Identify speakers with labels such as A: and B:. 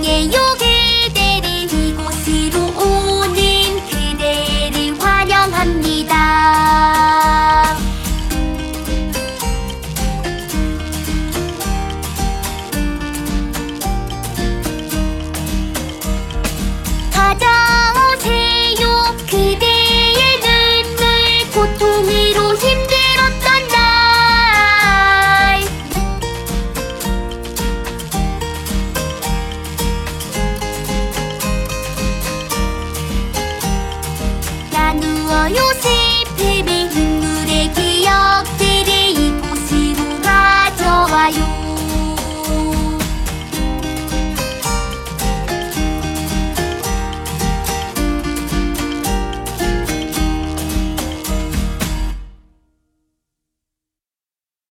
A: 환영해요 그대를. 이곳으로 오는 그대를 환영합니다. 찾아오세요 그대의 눈물. 고통으로 힘들었던 날. 나누어요 슬픔을.